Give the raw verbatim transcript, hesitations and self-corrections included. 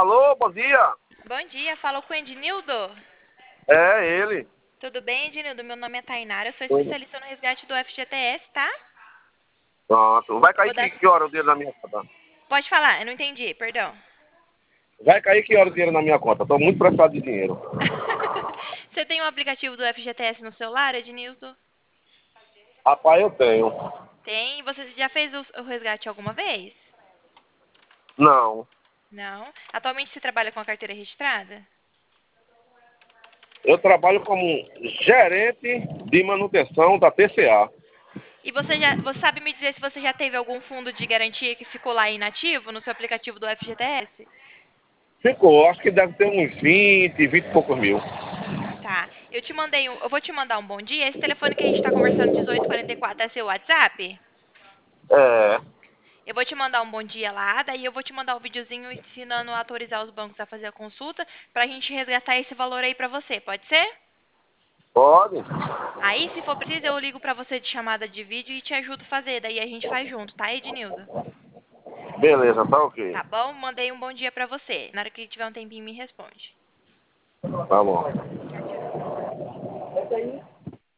Alô, bom dia. Bom dia, falou com o Ednildo? É ele. Tudo bem, Ednildo? Meu nome é Tainara, eu sou Tudo. especialista no resgate do F G T S, tá? Pronto. Vai Eu cair vou dar... que, que hora o dinheiro na minha conta? Pode falar, eu não entendi, perdão. Vai cair que hora o dinheiro na minha conta? Tô muito precisado de dinheiro. Você tem um aplicativo do F G T S no celular, Ednildo? Rapaz, eu tenho. Tem. Você já fez o, o resgate alguma vez? Não. Não. Atualmente você trabalha com a carteira registrada? Eu trabalho como gerente de manutenção da T C A. E você já, você sabe me dizer se você já teve algum fundo de garantia que ficou lá inativo no seu aplicativo do F G T S? Ficou, acho que deve ter uns vinte, vinte e poucos mil. Tá. Eu te mandei um, eu vou te mandar um bom dia. Esse telefone que a gente tá conversando, dezoito quarenta e quatro, é seu WhatsApp? É. Eu vou te mandar um bom dia lá, daí eu vou te mandar um videozinho ensinando a autorizar os bancos a fazer a consulta pra gente resgatar esse valor aí pra você, pode ser? Pode? Aí, se for preciso, eu ligo pra você de chamada de vídeo e te ajudo a fazer, daí a gente faz junto, tá, Ednildo? Beleza, tá ok. Tá bom? Mandei um bom dia pra você. Na hora que tiver um tempinho, me responde. Tá bom. Tchau, tchau.